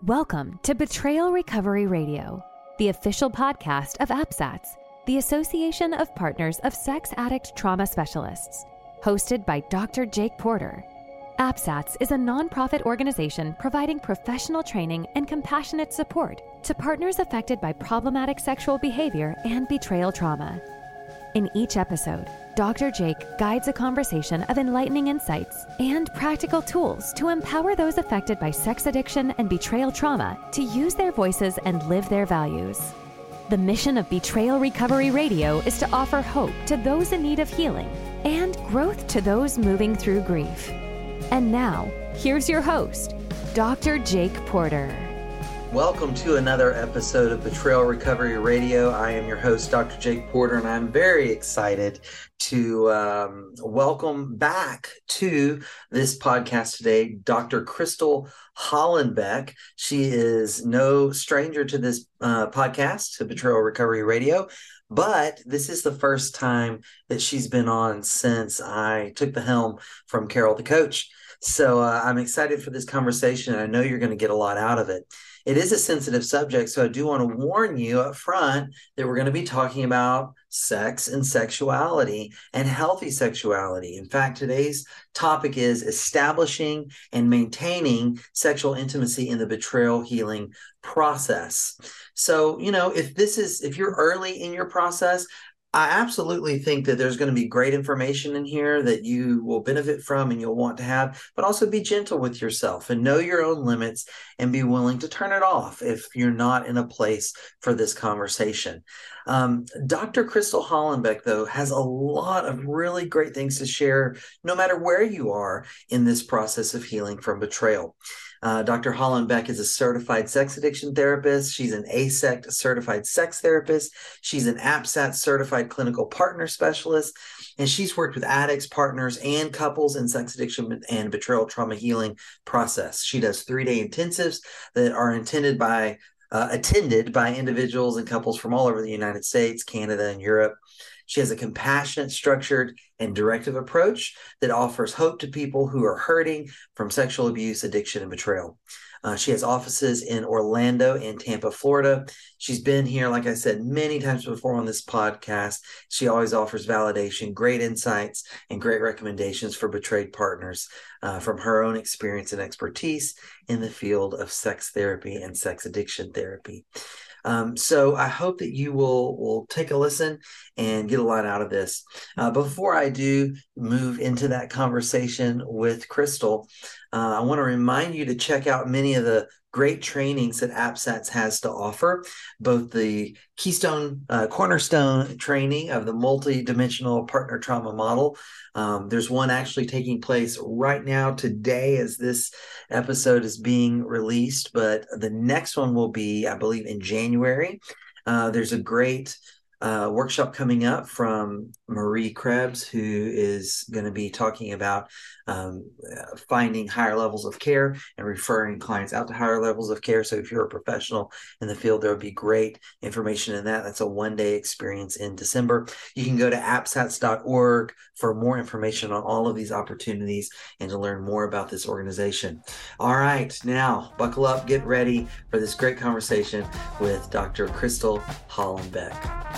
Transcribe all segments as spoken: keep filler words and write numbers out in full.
Welcome to Betrayal Recovery Radio, the official podcast of APSATS, the Association of Partners of Sex Addict Trauma Specialists, hosted by Doctor Jake Porter. APSATS is a nonprofit organization providing professional training and compassionate support to partners affected by problematic sexual behavior and betrayal trauma. In each episode, Doctor Jake guides a conversation of enlightening insights and practical tools to empower those affected by sex addiction and betrayal trauma to use their voices and live their values. The mission of Betrayal Recovery Radio is to offer hope to those in need of healing and growth to those moving through grief. And now, here's your host, Doctor Jake Porter. Welcome to another episode of Betrayal Recovery Radio. I am your host, Doctor Jake Porter, and I'm very excited to um, welcome back to this podcast today, Doctor Crystal Hollenbeck. She is no stranger to this uh, podcast, to Betrayal Recovery Radio, but this is the first time that she's been on since I took the helm from Carol the Coach. So uh, I'm excited for this conversation, and I know you're going to get a lot out of it. It is a sensitive subject, so I do want to warn you up front that we're going to be talking about sex and sexuality and healthy sexuality. In fact, today's topic is establishing and maintaining sexual intimacy in the betrayal healing process. So, you know, if this is, if you're early in your process, I absolutely think that there's going to be great information in here that you will benefit from and you'll want to have, but also be gentle with yourself and know your own limits and be willing to turn it off if you're not in a place for this conversation. Um, Doctor Crystal Hollenbeck, though, has a lot of really great things to share, no matter where you are in this process of healing from betrayal. Uh, Doctor Hollenbeck is a certified sex addiction therapist. She's an A S E C T certified sex therapist. She's an APSATS certified clinical partner specialist, and she's worked with addicts, partners, and couples in sex addiction and betrayal trauma healing process. She does three-day intensives that are intended by uh, attended by individuals and couples from all over the United States, Canada, and Europe. She has a compassionate, structured, and directive approach that offers hope to people who are hurting from sexual abuse, addiction, and betrayal. Uh, she has offices in Orlando and Tampa, Florida. She's been here, like I said, many times before on this podcast. She always offers validation, great insights, and great recommendations for betrayed partners uh, from her own experience and expertise in the field of sex therapy and sex addiction therapy. Um, so I hope that you will, will take a listen and get a lot out of this. Uh, before I do move into that conversation with Crystal, uh, I want to remind you to check out many of the great trainings that APSATS has to offer, both the Keystone uh, Cornerstone training of the multidimensional partner trauma model. Um, there's one actually taking place right now today as this episode is being released, but the next one will be, I believe, in January. Uh, there's a great Uh, workshop coming up from Marie Krebs, who is going to be talking about um, finding higher levels of care and referring clients out to higher levels of care. So if you're a professional in the field, there will be great information in that. That's a one-day experience in December. You can go to apsats dot org for more information on all of these opportunities and to learn more about this organization. All right, now buckle up, get ready for this great conversation with Doctor Crystal Hollenbeck.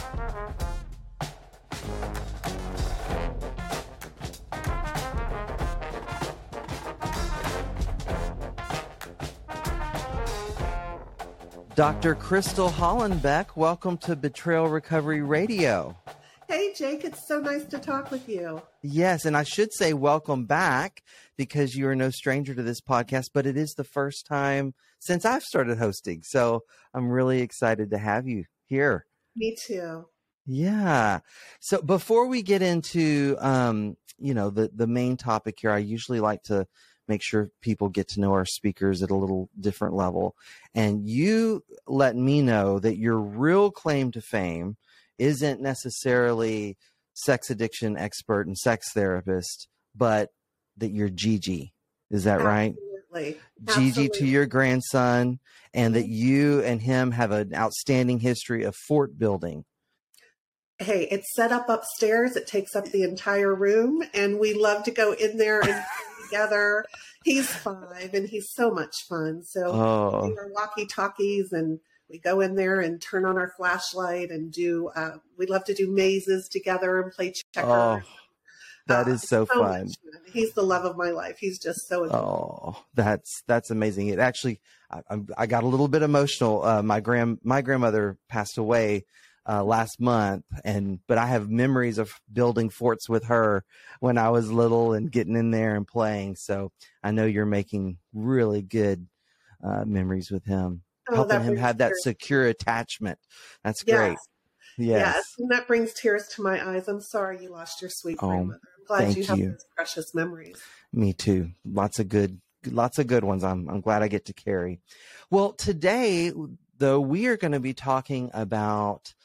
Doctor Crystal Hollenbeck, welcome to Betrayal Recovery Radio. Hey, Jake, it's so nice to talk with you. Yes, and I should say welcome back because you are no stranger to this podcast, but it is the first time since I've started hosting. So I'm really excited to have you here. Me too. Yeah. So before we get into, um, you know, the, the main topic here, I usually like to make sure people get to know our speakers at a little different level. And you let me know that your real claim to fame isn't necessarily sex addiction expert and sex therapist, but that you're Gigi. Is that right? Absolutely. Gigi Absolutely. to your grandson, and that you and him have an outstanding history of fort building. Hey, it's set up upstairs. It takes up the entire room, and we love to go in there and together. He's five and he's so much fun. So Oh. we do our walkie-talkies and we go in there and turn on our flashlight and do, uh, we love to do mazes together and play checkers. Oh, that Uh, is so so fun. much fun. He's the love of my life. He's just so adorable. Oh, that's that's amazing. It actually, I, I'm- I got a little bit emotional. Uh, my grand my grandmother passed away uh, last month, and but I have memories of building forts with her when I was little and getting in there and playing. So I know you're making really good uh, memories with him, Oh, helping that him brings have that tears. secure attachment. That's Yes. great. Yes. Yes, and that brings tears to my eyes. I'm sorry you lost your sweet Oh, grandmother. I'm glad thank you have you. those precious memories. Me too. Lots of good, lots of good ones. I'm, I'm glad I get to carry. Well, today, though, we are going to be talking about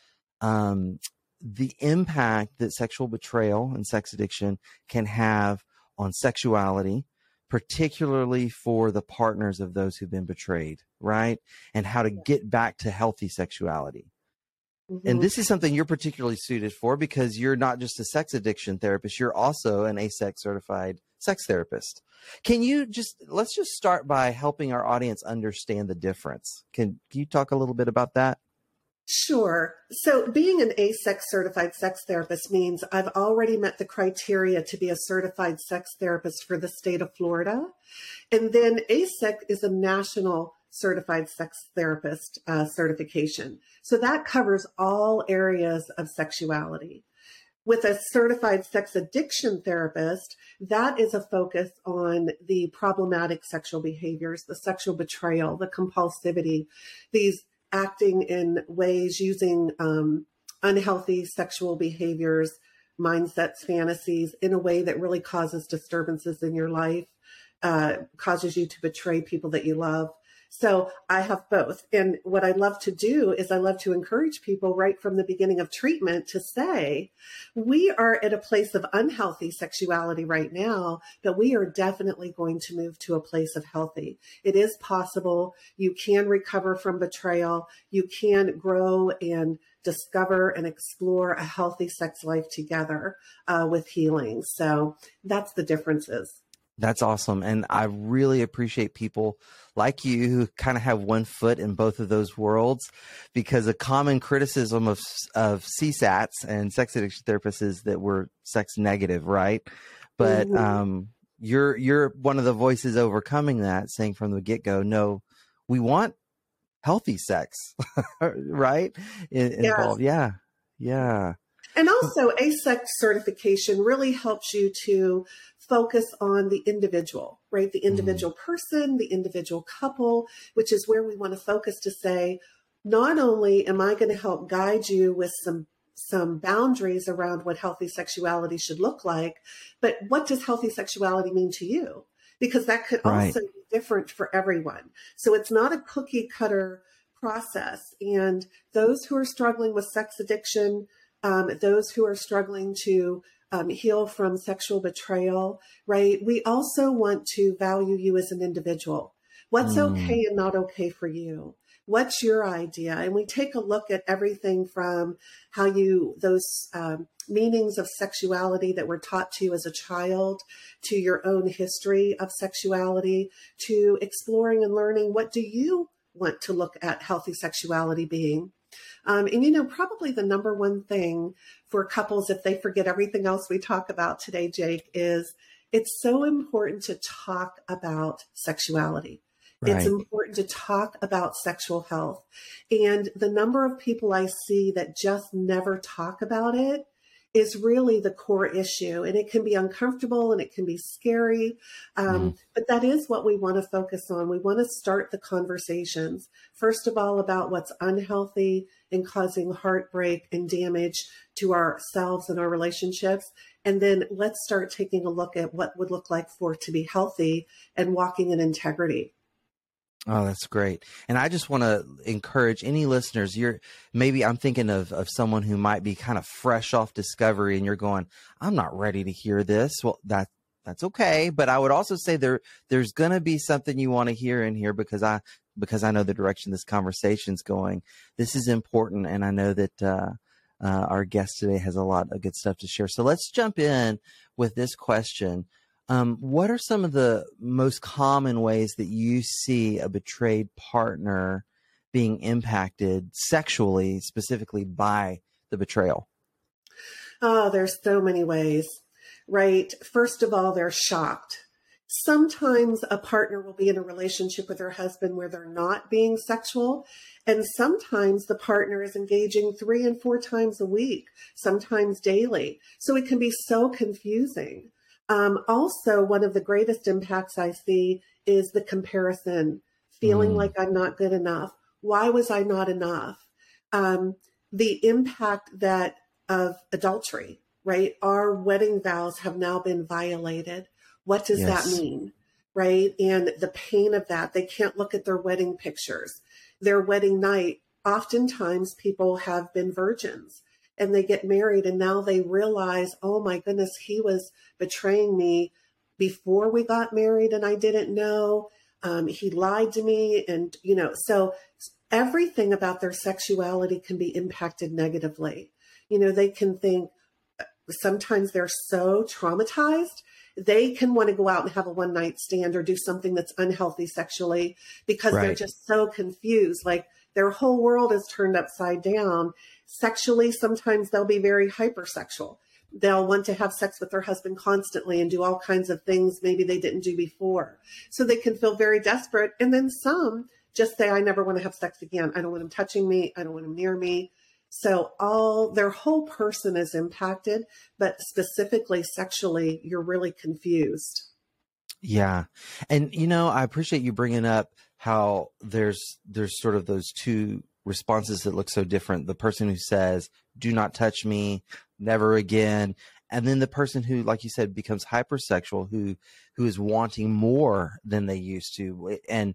um, the impact that sexual betrayal and sex addiction can have on sexuality, particularly for the partners of those who've been betrayed, right? And how to get back to healthy sexuality. And Mhm. this is something you're particularly suited for because you're not just a sex addiction therapist, you're also an A S E C certified sex therapist. Can you just, let's just start by helping our audience understand the difference. Can, can you talk a little bit about that? Sure. So being an A S E C certified sex therapist means I've already met the criteria to be a certified sex therapist for the state of Florida. And then A S E C is a national certified sex therapist uh, certification. So that covers all areas of sexuality. With a certified sex addiction therapist, that is a focus on the problematic sexual behaviors, the sexual betrayal, the compulsivity, these acting in ways using um, unhealthy sexual behaviors, mindsets, fantasies in a way that really causes disturbances in your life, uh, causes you to betray people that you love. So I have both. And what I love to do is I love to encourage people right from the beginning of treatment to say, we are at a place of unhealthy sexuality right now, but we are definitely going to move to a place of healthy. It is possible. You can recover from betrayal. You can grow and discover and explore a healthy sex life together uh, with healing. So that's the differences. That's awesome. And I really appreciate people like you who kind of have one foot in both of those worlds, because a common criticism of, of C SATs and sex addiction therapists is that we're sex negative, right? But Mhm. um, you're, you're one of the voices overcoming that, saying from the get-go, no, we want healthy sex, right? In, Yes. involved. Yeah. Yeah. And also, A S E C certification really helps you to focus on the individual, right? The individual person, the individual couple, which is where we want to focus to say, not only am I going to help guide you with some some boundaries around what healthy sexuality should look like, but what does healthy sexuality mean to you? Because that could Right. also be different for everyone. So it's not a cookie cutter process. And those who are struggling with sex addiction, um, those who are struggling to um, heal from sexual betrayal, right? We also want to value you as an individual. What's Mm. okay and not okay for you? What's your idea? And we take a look at everything from how you, those um, meanings of sexuality that were taught to you as a child, to your own history of sexuality, to exploring and learning, what do you want to look at healthy sexuality being? Um, and, you know, probably the number one thing for couples, if they forget everything else we talk about today, Jake, is it's so important to talk about sexuality. Right. It's important to talk about sexual health. And the number of people I see that just never talk about it is really the core issue. And it can be uncomfortable and it can be scary. Um, Mm. But that is what we want to focus on. We want to start the conversations, first of all, about what's unhealthy and causing heartbreak and damage to ourselves and our relationships. And then let's start taking a look at what would look like for it to be healthy and walking in integrity. Oh, that's great. And I just want to encourage any listeners, you're maybe I'm thinking of, of someone who might be kind of fresh off discovery and you're going, I'm not ready to hear this. Well, that that's okay. But I would also say there there's going to be something you want to hear in here because I because I know the direction this conversation's going. This is important. And I know that uh, uh, our guest today has a lot of good stuff to share. So let's jump in with this question. Um, what are some of the most common ways that you see a betrayed partner being impacted sexually, specifically by the betrayal? Oh, there's so many ways, right? First of all, they're shocked. Sometimes a partner will be in a relationship with their husband where they're not being sexual. And sometimes the partner is engaging three and four times a week, sometimes daily. So it can be so confusing. Um, also, one of the greatest impacts I see is the comparison, feeling Mm. like I'm not good enough. Why was I not enough? Um, the impact that of adultery, right? Our wedding vows have now been violated. What does Yes. that mean, right? And the pain of that, they can't look at their wedding pictures. Their wedding night, oftentimes people have been virgins and they get married and now they realize, oh my goodness, he was betraying me before we got married and I didn't know. Um, he lied to me. And, you know, so everything about their sexuality can be impacted negatively. You know, they can think, sometimes they're so traumatized, they can want to go out and have a one night stand or do something that's unhealthy sexually because Right. they're just so confused. Like their whole world is turned upside down. Sexually, sometimes they'll be very hypersexual. They'll want to have sex with their husband constantly and do all kinds of things maybe they didn't do before. So they can feel very desperate. And then some just say, I never want to have sex again. I don't want him touching me. I don't want him near me. So all their whole person is impacted, but specifically sexually, you're really confused. Yeah. And, you know, I appreciate you bringing up how there's, there's sort of those two responses that look so different. The person who says, do not touch me, never again. And then the person who, like you said, becomes hypersexual, who, who is wanting more than they used to. And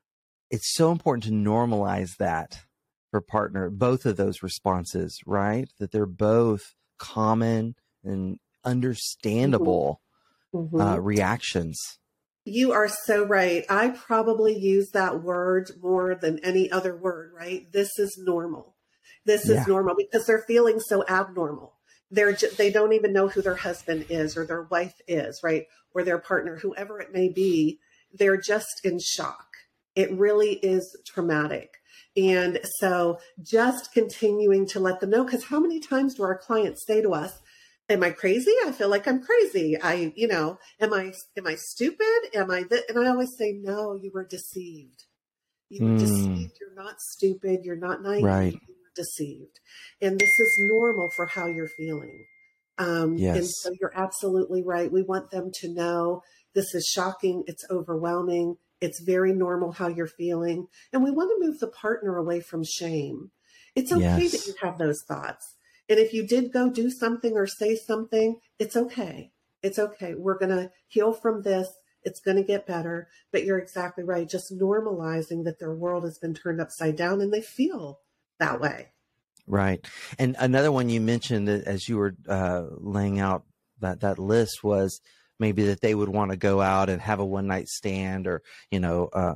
it's so important to normalize that for partner, both of those responses, right? That they're both common and understandable Mm-hmm. uh, reactions. You are so right. I probably use that word more than any other word, right? This is normal. This Yeah. is normal because they're feeling so abnormal. They're ju- they don't even know who their husband is or their wife is, right? Or their partner, whoever it may be. They're just in shock. It really is traumatic. And so just continuing to let them know, because how many times do our clients say to us, am I crazy? I feel like I'm crazy. I, you know, am I, am I stupid? Am I, th-? And I always say, no, you were deceived. You were Mm. deceived. You're not stupid. You're not naive. Right. You were deceived. And this is normal for how you're feeling. Um, Yes. And so you're absolutely right. We want them to know this is shocking. It's overwhelming. It's very normal how you're feeling. And we want to move the partner away from shame. It's okay Yes. that you have those thoughts. And if you did go do something or say something, it's okay. It's okay. We're going to heal from this. It's going to get better. But you're exactly right. Just normalizing that their world has been turned upside down and they feel that way. Right. And another one you mentioned that as you were uh, laying out that, that list was maybe that they would want to go out and have a one night stand or, you know, uh,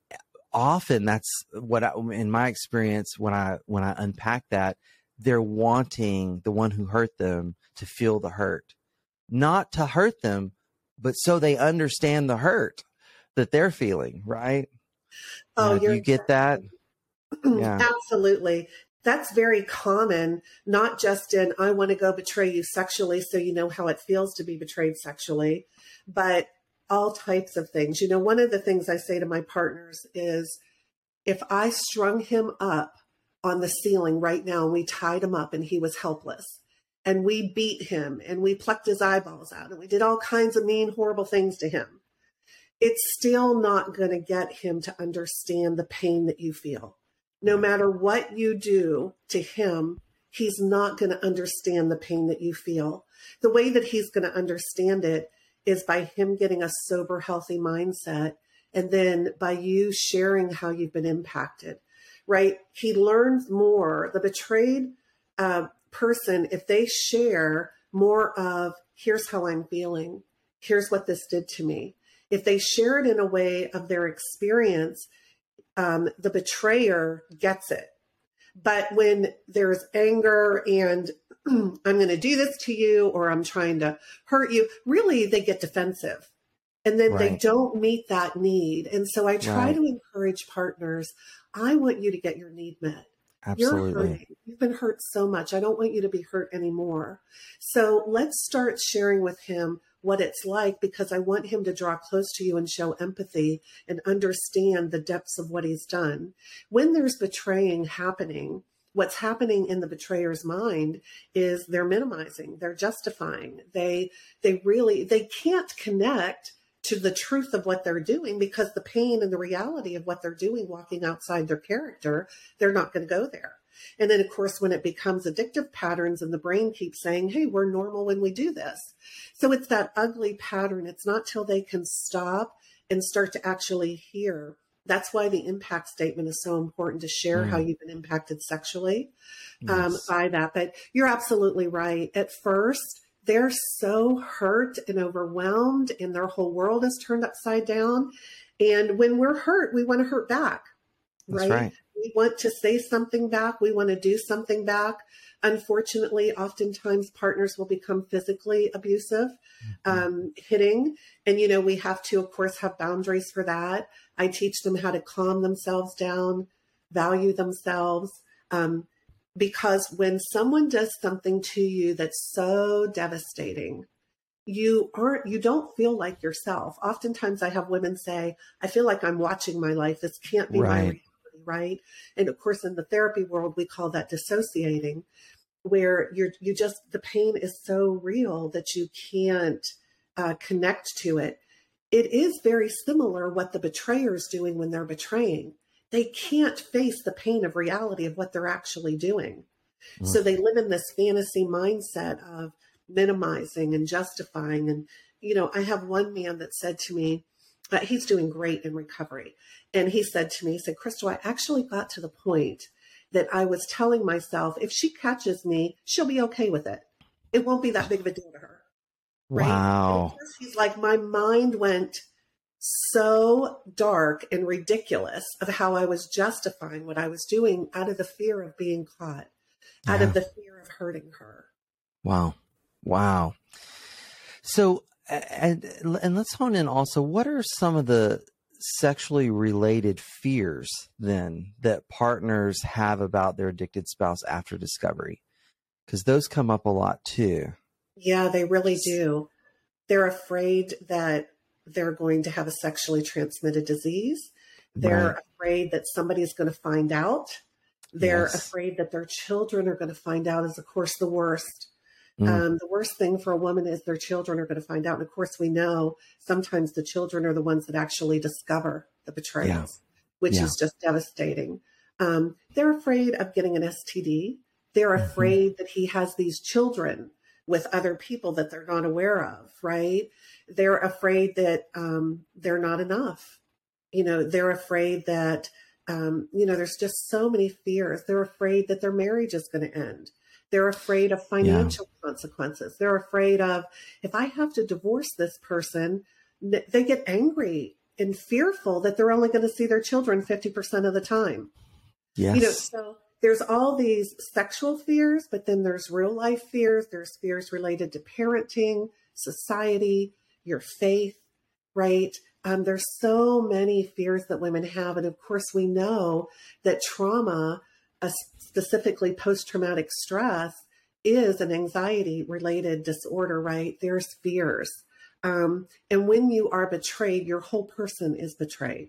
often that's what I, in my experience, when I, when I unpack that, they're wanting the one who hurt them to feel the hurt, not to hurt them, but so they understand the hurt that they're feeling. Right. Oh, Uh, do you're you get that? Yeah. Absolutely. That's very common, not just in, I want to go betray you sexually so you know how it feels to be betrayed sexually, but all types of things. You know, one of the things I say to my partners is, if I strung him up on the ceiling right now and we tied him up and he was helpless and we beat him and we plucked his eyeballs out and we did all kinds of mean, horrible things to him, it's still not going to get him to understand the pain that you feel. No matter what you do to him, he's not going to understand the pain that you feel. The way that he's going to understand it is by him getting a sober, healthy mindset. And then by you sharing how you've been impacted, right? He learns more. The betrayed uh, person, if they share more of, here's how I'm feeling, here's what this did to me. If they share it in a way of their experience, Um, the betrayer gets it. But when there's anger and I'm going to do this to you, or I'm trying to hurt you, really they get defensive. And then right. they don't meet that need. And so I try right. to encourage partners. I want you to get your need met. Absolutely. You're hurting. You've been hurt so much. I don't want you to be hurt anymore. So let's start sharing with him what it's like, because I want him to draw close to you and show empathy and understand the depths of what he's done. When there's betraying happening, what's happening in the betrayer's mind is they're minimizing, they're justifying. They, they really, they can't connect to the truth of what they're doing, because the pain and the reality of what they're doing, walking outside their character, they're not going to go there. And then, of course, when it becomes addictive patterns and the brain keeps saying, hey, we're normal when we do this. So it's that ugly pattern. It's not till they can stop and start to actually hear. That's why the impact statement is so important, to share mm. how you've been impacted sexually yes. um, by that. But you're absolutely right. At first, they're so hurt and overwhelmed, and their whole world is turned upside down. And when we're hurt, we want to hurt back, right? right? We want to say something back. We want to do something back. Unfortunately, oftentimes partners will become physically abusive, mm-hmm. um, hitting. And, you know, we have to, of course, have boundaries for that. I teach them how to calm themselves down, value themselves, um, because when someone does something to you that's so devastating, you aren't, you don't feel like yourself. Oftentimes I have women say, I feel like I'm watching my life. This can't be right. my reality, right? And of course, in the therapy world, we call that dissociating, where you're, you just, the pain is so real that you can't uh, connect to it. It is very similar what the betrayer is doing when they're betraying. They can't face the pain of reality of what they're actually doing. Mm. So they live in this fantasy mindset of minimizing and justifying. And, you know, I have one man that said to me, uh, he's doing great in recovery. And he said to me, he said, Crystal, I actually got to the point that I was telling myself, if she catches me, she'll be okay with it. It won't be that big of a deal to her. Right? Wow. He's like, my mind went so dark and ridiculous of how I was justifying what I was doing out of the fear of being caught, yeah. out of the fear of hurting her. Wow. Wow. So, and, and let's hone in also, what are some of the sexually related fears then that partners have about their addicted spouse after discovery? Because those come up a lot too. Yeah, they really do. They're afraid that they're going to have a sexually transmitted disease. They're right. afraid that somebody's going to find out. They're yes. afraid that their children are going to find out, is of course the worst. Mm. Um, the worst thing for a woman is their children are going to find out. And of course we know sometimes the children are the ones that actually discover the betrayals, yeah. which yeah. is just devastating. Um, they're afraid of getting an S T D. They're mm-hmm. afraid that he has these children with other people that they're not aware of, right? They're afraid that um, they're not enough. You know, they're afraid that, um, you know, there's just so many fears. They're afraid that their marriage is going to end. They're afraid of financial yeah. consequences. They're afraid of, if I have to divorce this person, they get angry and fearful that they're only going to see their children fifty percent of the time. Yes. You know, so there's all these sexual fears, but then there's real life fears. There's fears related to parenting, society, your faith, right? Um, there's so many fears that women have. And of course, we know that trauma, uh, specifically post-traumatic stress, is an anxiety-related disorder, right? There's fears. Um, and when you are betrayed, your whole person is betrayed.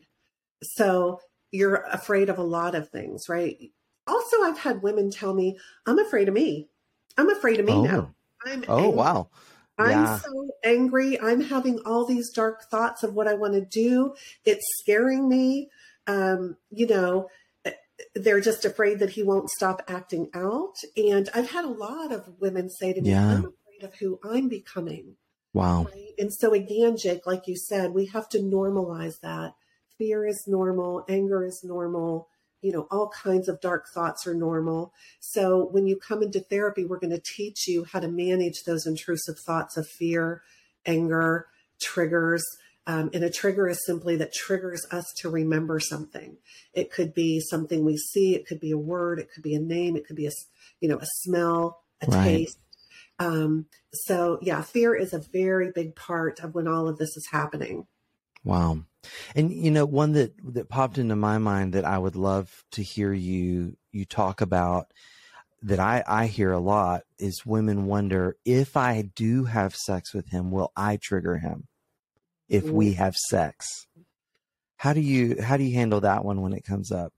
So you're afraid of a lot of things, right? Also, I've had women tell me, I'm afraid of me. I'm afraid of me oh. now. I'm oh, angry. wow. I'm yeah. so angry. I'm having all these dark thoughts of what I want to do. It's scaring me. Um, you know, they're just afraid that he won't stop acting out. And I've had a lot of women say to me, yeah. I'm afraid of who I'm becoming. Wow. Right? And so again, Jake, like you said, we have to normalize that. Fear is normal. Anger is normal. You know, all kinds of dark thoughts are normal. So when you come into therapy, we're going to teach you how to manage those intrusive thoughts of fear, anger, triggers, Um, and a trigger is simply that triggers us to remember something. It could be something we see. It could be a word. It could be a name. It could be a, you know, a smell, a Right. taste. Um, so yeah, fear is a very big part of when all of this is happening. Wow. And, you know, one that, that popped into my mind that I would love to hear you, you talk about that I, I hear a lot is women wonder, if I do have sex with him, will I trigger him if we have sex? How do you, how do you handle that one when it comes up?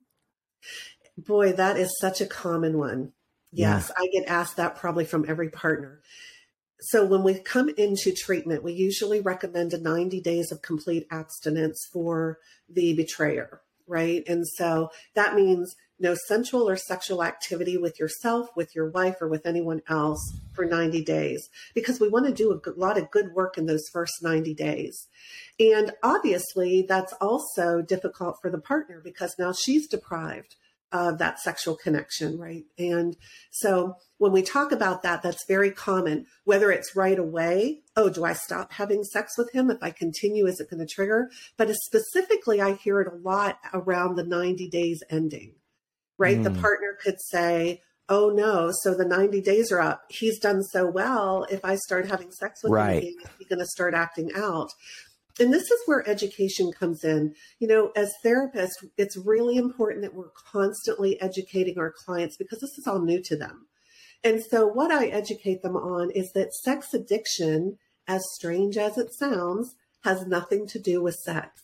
Boy, that is such a common one. Yes, Yeah. I get asked that probably from every partner. So when we come into treatment, we usually recommend a ninety days of complete abstinence for the betrayer, right? And so that means no sensual or sexual activity with yourself, with your wife, or with anyone else for ninety days, because we want to do a good, lot of good work in those first ninety days. And obviously that's also difficult for the partner because now she's deprived of that sexual connection, right? And so when we talk about that, that's very common, whether it's right away, oh, do I stop having sex with him? If I continue, is it going to trigger? But specifically, I hear it a lot around the ninety days ending, right? Mm. The partner could say, oh no, so the ninety days are up. He's done so well. If I start having sex with right. him again, is he going to start acting out? And this is where education comes in. You know, as therapists, it's really important that we're constantly educating our clients because this is all new to them. And so what I educate them on is that sex addiction, as strange as it sounds, has nothing to do with sex.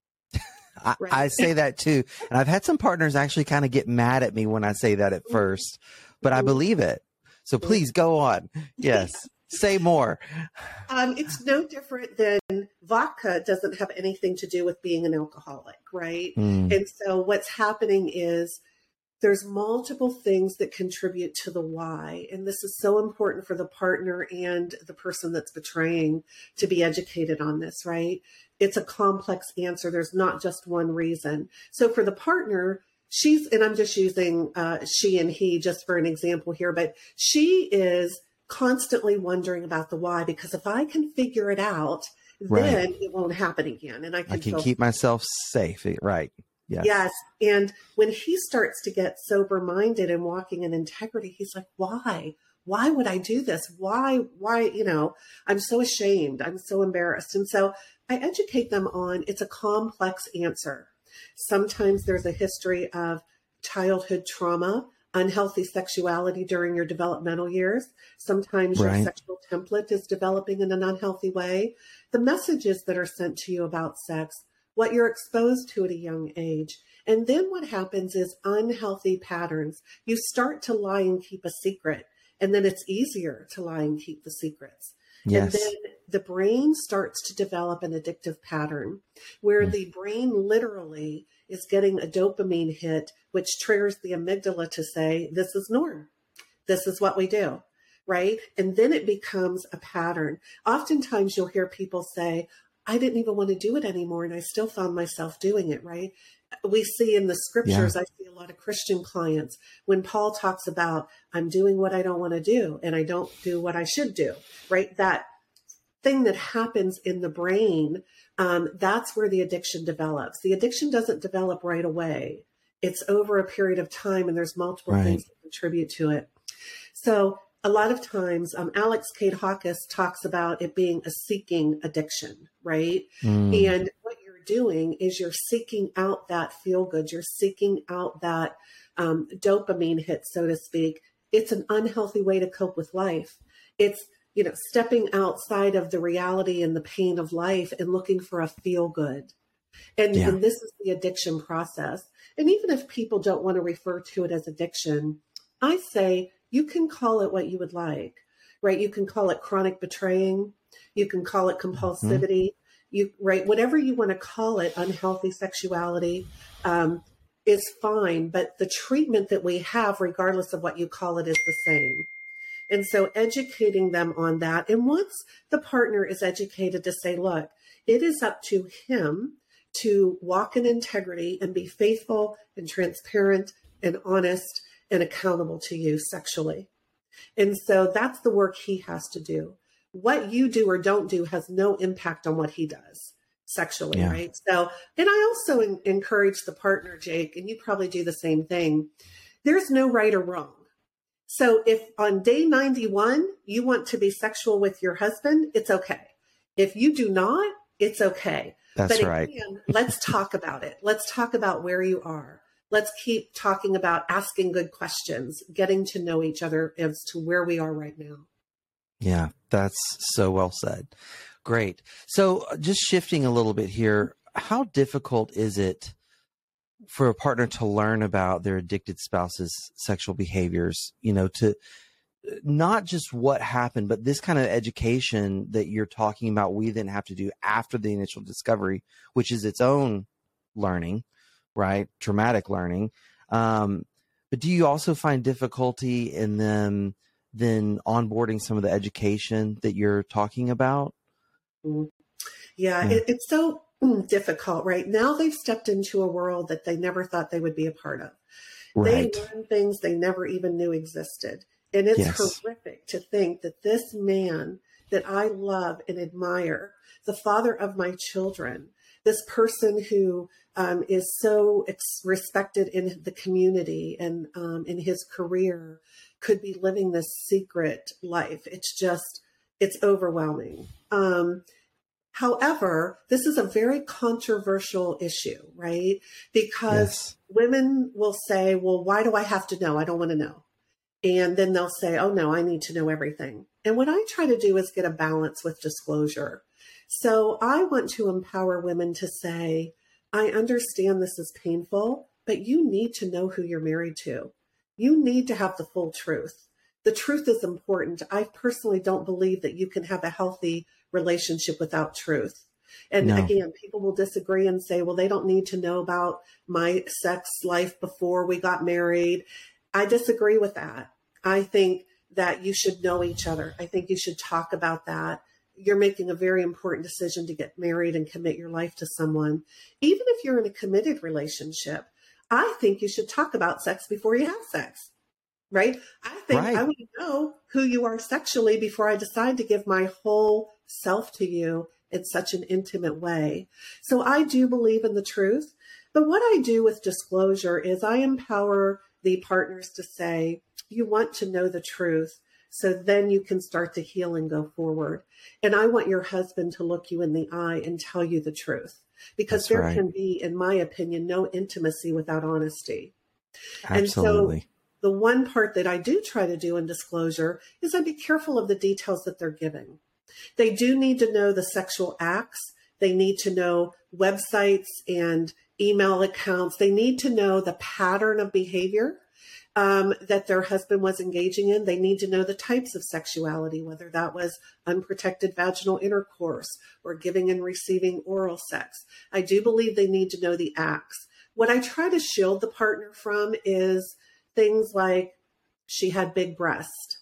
I, right? I say that too. And I've had some partners actually kind of get mad at me when I say that at first, but I believe it. So please go on. Yes. Say more. Um, it's no different than vodka doesn't have anything to do with being an alcoholic, right? Mm. And so what's happening is there's multiple things that contribute to the why. And this is so important for the partner and the person that's betraying to be educated on this, right? It's a complex answer. There's not just one reason. So for the partner, she's, and I'm just using uh, she and he just for an example here, but she is constantly wondering about the why, because if I can figure it out, right. then it won't happen again. And I can, I can feel keep myself safe. Right. Yes. Yes. And when he starts to get sober minded and walking in integrity, he's like, why? Why would I do this? Why, why, you know, I'm so ashamed. I'm so embarrassed. And so I educate them on, it's a complex answer. Sometimes there's a history of childhood trauma, unhealthy sexuality during your developmental years. Sometimes right. your sexual template is developing in an unhealthy way. The messages that are sent to you about sex, what you're exposed to at a young age. And then what happens is unhealthy patterns. You start to lie and keep a secret, and then it's easier to lie and keep the secrets. Yes. And then the brain starts to develop an addictive pattern where mm. the brain literally is getting a dopamine hit, which triggers the amygdala to say, this is norm. This is what we do, right? And then it becomes a pattern. Oftentimes you'll hear people say, I didn't even want to do it anymore, and I still found myself doing it, right? We see in the scriptures, yeah. I see a lot of Christian clients, when Paul talks about, I'm doing what I don't want to do, and I don't do what I should do, right? That thing that happens in the brain, um, that's where the addiction develops. The addiction doesn't develop right away. It's over a period of time, and there's multiple right. things that contribute to it. So a lot of times, um, Alex Cade Hawkes talks about it being a seeking addiction, right? Mm. And what you're doing is you're seeking out that feel good. You're seeking out that um, dopamine hit, so to speak. It's an unhealthy way to cope with life. It's, you know, stepping outside of the reality and the pain of life and looking for a feel good. And, yeah. and this is the addiction process. And even if people don't want to refer to it as addiction, I say, you can call it what you would like, right? You can call it chronic betraying. You can call it compulsivity. Mm-hmm. You, right? Whatever you want to call it, unhealthy sexuality um, is fine. But the treatment that we have, regardless of what you call it, is the same. And so educating them on that. And once the partner is educated to say, look, it is up to him to walk in integrity and be faithful and transparent and honest and accountable to you sexually. And so that's the work he has to do. What you do or don't do has no impact on what he does. sexually, Yeah. right? So, and I also en- encourage the partner, Jake, and you probably do the same thing. There's no right or wrong. So if on day ninety-one, you want to be sexual with your husband, it's okay. If you do not, it's okay. That's but right. again, let's talk about it. Let's talk about where you are. Let's keep talking about asking good questions, getting to know each other as to where we are right now. Yeah, that's so well said. Great. So just shifting a little bit here, how difficult is it for a partner to learn about their addicted spouse's sexual behaviors, you know, to not just what happened, but this kind of education that you're talking about, we then have to do after the initial discovery, which is its own learning, right? Traumatic learning. Um, but do you also find difficulty in them then onboarding some of the education that you're talking about? Mm-hmm. Yeah, Yeah. It, it's so difficult, right? Now they've stepped into a world that they never thought they would be a part of. Right. They learn things they never even knew existed. And it's Yes. horrific to think that this man that I love and admire, the father of my children, this person who um, is so ex- respected in the community and um, in his career, could be living this secret life. It's just, it's overwhelming. Um, However, this is a very controversial issue, right? Because Yes. women will say, well, why do I have to know? I don't want to know. And then they'll say, oh, no, I need to know everything. And what I try to do is get a balance with disclosure. So I want to empower women to say, I understand this is painful, but you need to know who you're married to. You need to have the full truth. The truth is important. I personally don't believe that you can have a healthy relationship without truth. And No. again, people will disagree and say, well, they don't need to know about my sex life before we got married. I disagree with that. I think that you should know each other. I think you should talk about that. You're making a very important decision to get married and commit your life to someone. Even if you're in a committed relationship, I think you should talk about sex before you have sex. Right? I think Right. I want to know who you are sexually before I decide to give my whole self to you in such an intimate way. So I do believe in the truth. But what I do with disclosure is I empower the partners to say, you want to know the truth. So then you can start to heal and go forward. And I want your husband to look you in the eye and tell you the truth. Because That's there right. can be, in my opinion, no intimacy without honesty. Absolutely. And so the one part that I do try to do in disclosure is I be careful of the details that they're giving. They do need to know the sexual acts. They need to know websites and email accounts. They need to know the pattern of behavior um, that their husband was engaging in. They need to know the types of sexuality, whether that was unprotected vaginal intercourse or giving and receiving oral sex. I do believe they need to know the acts. What I try to shield the partner from is things like she had big breasts,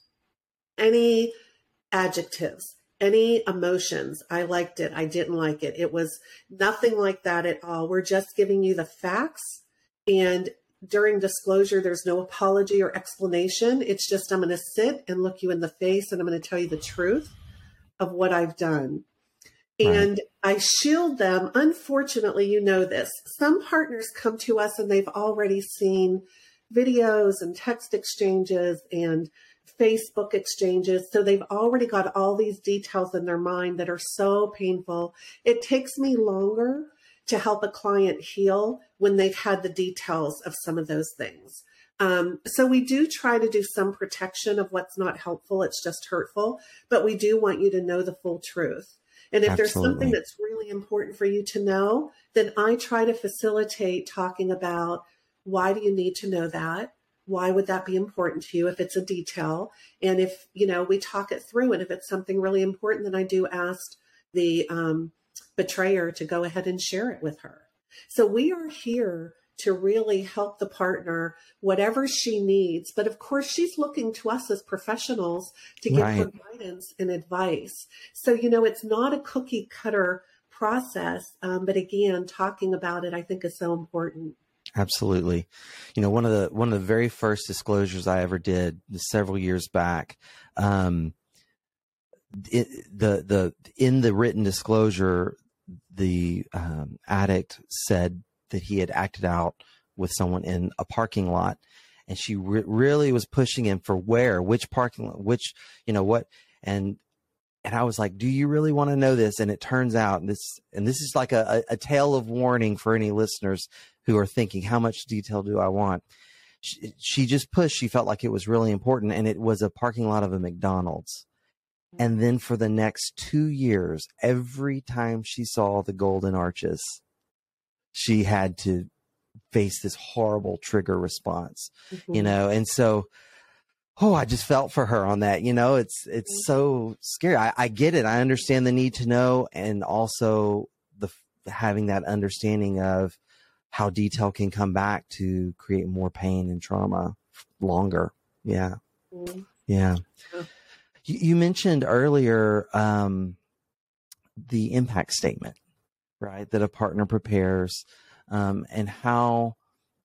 any adjectives, any emotions. I liked it. I didn't like it. It was nothing like that at all. We're just giving you the facts. And during disclosure, there's no apology or explanation. It's just, I'm going to sit and look you in the face and I'm going to tell you the truth of what I've done. And right. I shield them. Unfortunately, you know this. Some partners come to us and they've already seen videos and text exchanges and Facebook exchanges. So they've already got all these details in their mind that are so painful. It takes me longer to help a client heal when they've had the details of some of those things. Um, so we do try to do some protection of what's not helpful. It's just hurtful, but we do want you to know the full truth. And if Absolutely. there's something that's really important for you to know, then I try to facilitate talking about, why do you need to know that? Why would that be important to you if it's a detail? And if, you know, we talk it through, and if it's something really important, then I do ask the um, betrayer to go ahead and share it with her. So we are here to really help the partner, whatever she needs. But of course, she's looking to us as professionals to give Right. her guidance and advice. So, you know, it's not a cookie cutter process. Um, but again, talking about it, I think is so important. Absolutely. You know, one of the, one of the very first disclosures I ever did several years back, um, it, the, the, in the written disclosure, the um, addict said that he had acted out with someone in a parking lot, and she re- really was pushing him for where, which parking lot, which, you know, what, and and I was like, do you really want to know this? And it turns out, and this and this is like a, a, a tale of warning for any listeners who are thinking, how much detail do I want? She, she just pushed. She felt like it was really important, and it was a parking lot of a McDonald's. And then for the next two years, every time she saw the golden arches, she had to face this horrible trigger response, mm-hmm. you know? And so, oh, I just felt for her on that. You know, it's, it's mm-hmm. so scary. I, I get it. I understand the need to know. And also the having that understanding of how detail can come back to create more pain and trauma longer. Yeah. Mm-hmm. Yeah. You, you mentioned earlier, um, the impact statement, right? That a partner prepares, um, and how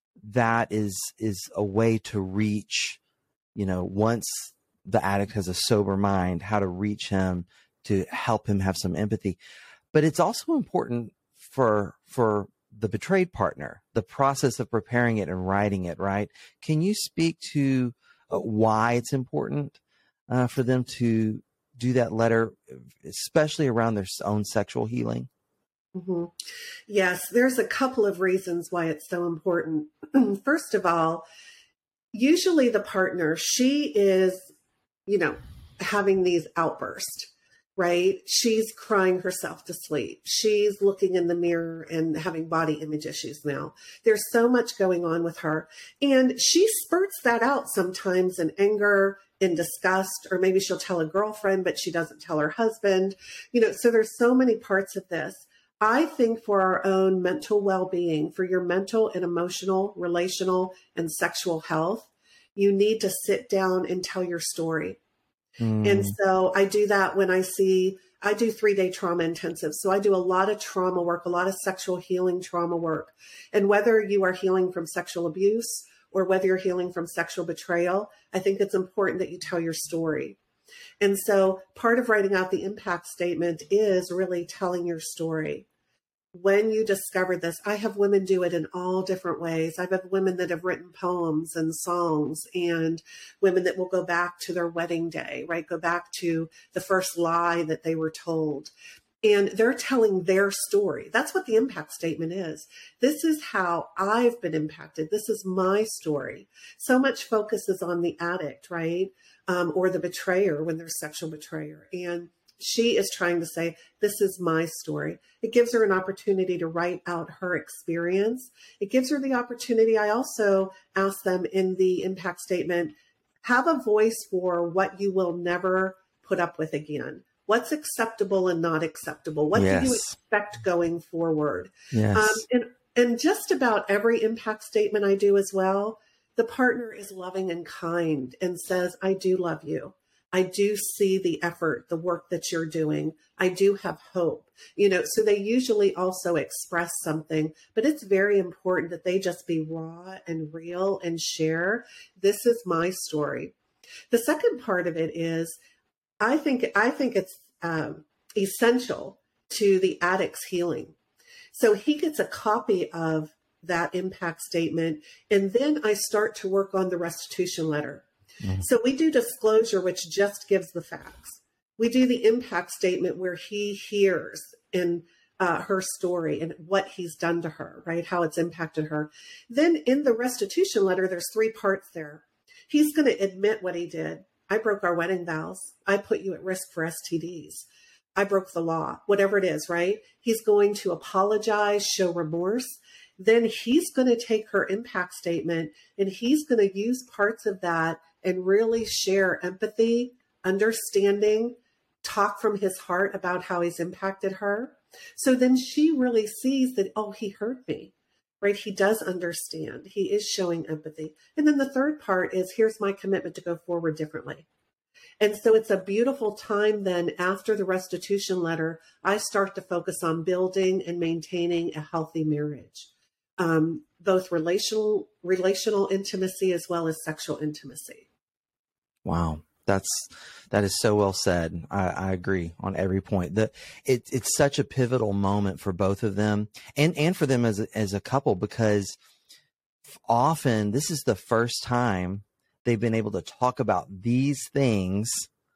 that is, is a way to reach, you know, once the addict has a sober mind, how to reach him to help him have some empathy. But it's also important for, for the betrayed partner, the process of preparing it and writing it, right? Can you speak to uh, why it's important uh, for them to do that letter, especially around their own sexual healing? Mm-hmm. Yes, there's a couple of reasons why it's so important. First of all, usually the partner, she is, you know, having these outbursts, right? She's crying herself to sleep. She's looking in the mirror and having body image issues now. There's so much going on with her. And she spurts that out sometimes in anger, in disgust, or maybe she'll tell a girlfriend, but she doesn't tell her husband. You know, so there's so many parts of this. I think for our own mental well-being, for your mental and emotional, relational, and sexual health, you need to sit down and tell your story. Mm. And so I do that when I see, I do three-day trauma intensive. So I do a lot of trauma work, a lot of sexual healing trauma work. And whether you are healing from sexual abuse or whether you're healing from sexual betrayal, I think it's important that you tell your story. And so part of writing out the impact statement is really telling your story. When you discover this, I have women do it in all different ways. I've had women that have written poems and songs, and women that will go back to their wedding day, right? Go back to the first lie that they were told. And they're telling their story. That's what the impact statement is. This is how I've been impacted. This is my story. So much focus is on the addict, right? Um, or the betrayer when there's sexual betrayer. And she is trying to say, this is my story. It gives her an opportunity to write out her experience. It gives her the opportunity. I also ask them in the impact statement, have a voice for what you will never put up with again. What's acceptable and not acceptable? What yes. do you expect going forward? Yes. Um, and, and just about every impact statement I do as well, the partner is loving and kind and says, I do love you. I do see the effort, the work that you're doing. I do have hope, you know, so they usually also express something, but it's very important that they just be raw and real and share. This is my story. The second part of it is, I think, I think it's um, essential to the addict's healing. So he gets a copy of that impact statement, and then I start to work on the restitution letter. Mm-hmm. So we do disclosure, which just gives the facts. We do the impact statement where he hears in uh, her story and what he's done to her, right? How it's impacted her. Then in the restitution letter, there's three parts there. He's going to admit what he did. I broke our wedding vows. I put you at risk for S T Ds. I broke the law, whatever it is, right? He's going to apologize, show remorse. Then he's going to take her impact statement and he's going to use parts of that and really share empathy, understanding, talk from his heart about how he's impacted her. So then she really sees that, oh, he hurt me, right? He does understand. He is showing empathy. And then the third part is, here's my commitment to go forward differently. And so it's a beautiful time then after the restitution letter, I start to focus on building and maintaining a healthy marriage. Um, both relational, relational intimacy as well as sexual intimacy. Wow. That's, that is so well said. I, I agree on every point. The, it, it's such a pivotal moment for both of them and, and for them as a, as a couple, because often this is the first time they've been able to talk about these things,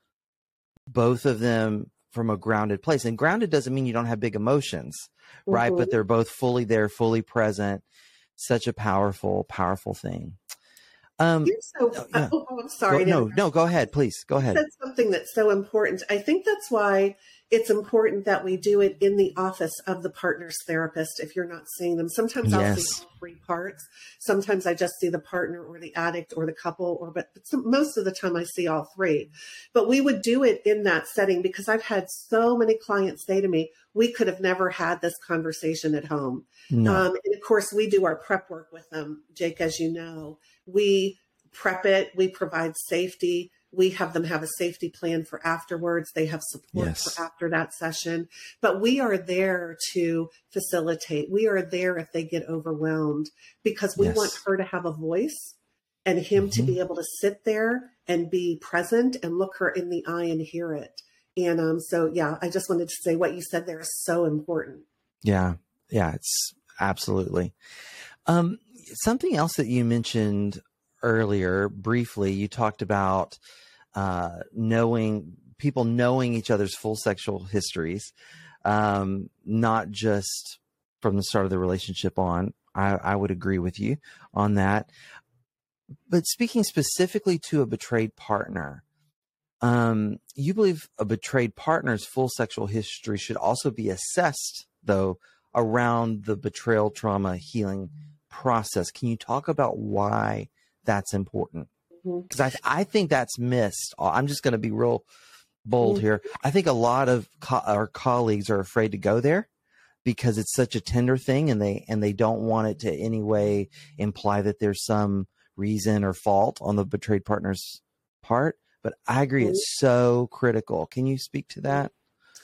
both of them from a grounded place. And grounded doesn't mean you don't have big emotions, mm-hmm. right? But they're both fully there, fully present. Such a powerful, powerful thing. Um, You're so, oh, yeah. oh, I'm sorry. Go, no, no, go ahead, please. Go ahead. That's something that's so important. I think that's why it's important that we do it in the office of the partner's therapist if you're not seeing them. Sometimes I'll yes. see all three parts. Sometimes I just see the partner or the addict or the couple, or but some, most of the time I see all three. But we would do it in that setting because I've had so many clients say to me, we could have never had this conversation at home. No. Um, and of course, we do our prep work with them, Jake, as you know. We prep it, we provide safety. We have them have a safety plan for afterwards. They have support yes. for after that session. But we are there to facilitate. We are there if they get overwhelmed because we yes. want her to have a voice and him mm-hmm. to be able to sit there and be present and look her in the eye and hear it. And um, so, yeah, I just wanted to say what you said there is so important. Yeah. Yeah, it's absolutely. Um, something else that you mentioned earlier, briefly, you talked about uh, knowing people knowing each other's full sexual histories, um, not just from the start of the relationship on. I, I would agree with you on that. But speaking specifically to a betrayed partner, um, you believe a betrayed partner's full sexual history should also be assessed, though, around the betrayal trauma healing process. Can you talk about why that's important? Because I, I think that's missed. I'm just going to be real bold here. I think a lot of co- our colleagues are afraid to go there because it's such a tender thing, and they and they don't want it to in any way imply that there's some reason or fault on the betrayed partner's part. But I agree, it's so critical. Can you speak to that?